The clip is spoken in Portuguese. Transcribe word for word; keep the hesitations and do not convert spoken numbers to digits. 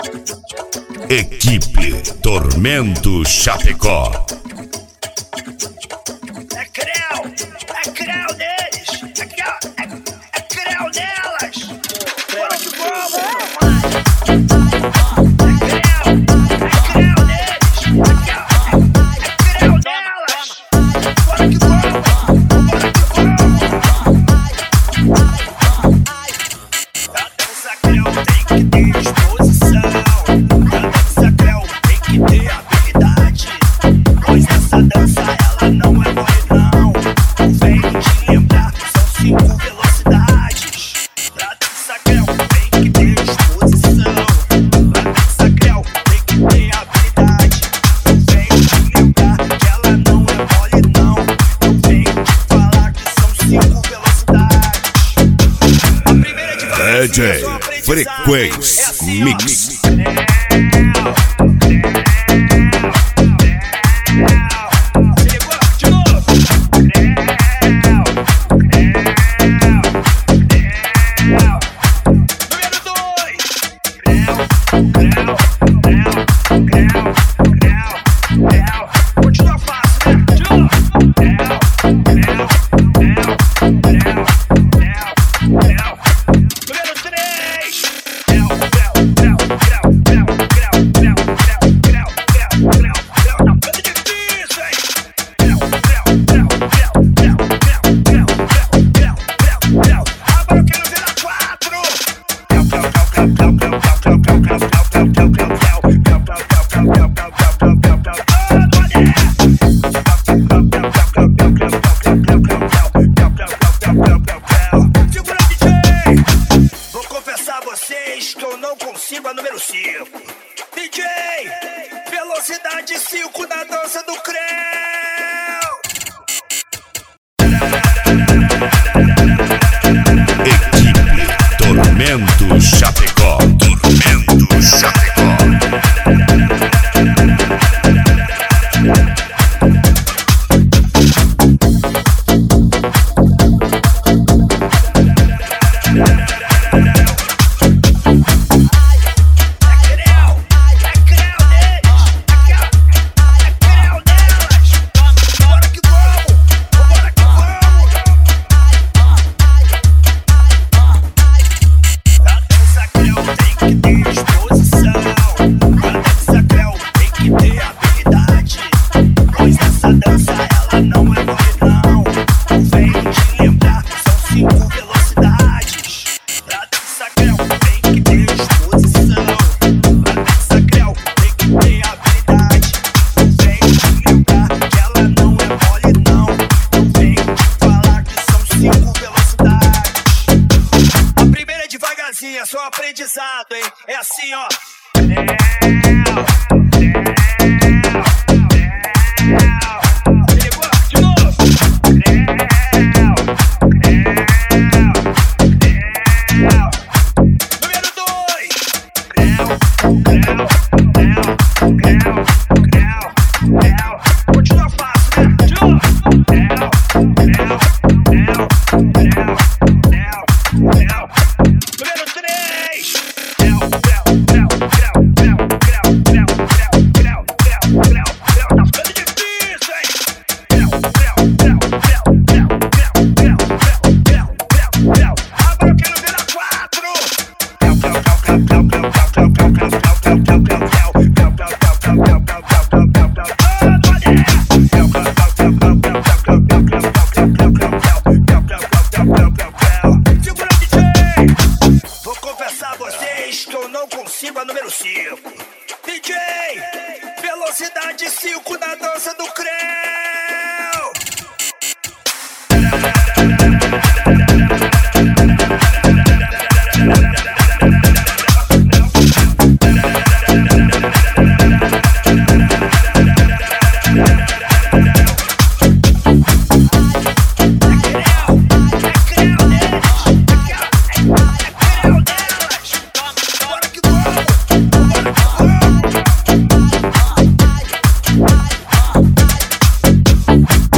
Equipe Tormento Chapecó. É creu, é creu deles, é creu, é, é creu delas. Bora que vamos. É creu, é creu deles, é creu, é creu delas. Bora que vamos, bora que vamos. A dança creu tem que ter disposição. A dança creu tem que ter habilidade. Pois essa dança ela não é mole não. Vem te lembrar, são cinco velocidades. Pra dança creu tem que ter disposição. Pra dança creu tem que ter habilidade. Vem te lembrar que ela não é mole não. Eu venho te falar que são cinco velocidades. A primeira é devagarzinho, D J só aprendizado. Frequência É assim, ó. Mix. Consigo a número cinco. D J, velocidade cinco na dança do creu. Equipe Tormento Chapecó. Tormento Chapecó. É só aprendizado, hein? É assim, ó. De novo. Número dois. Continua fácil, né? De novo. Número três. Tá ficando difícil, hein? Agora eu quero ver a quatro. Segura, D J. Vou confessar a vocês que eu não consigo a número cinco. D J, velocidade cinco na dança do creu.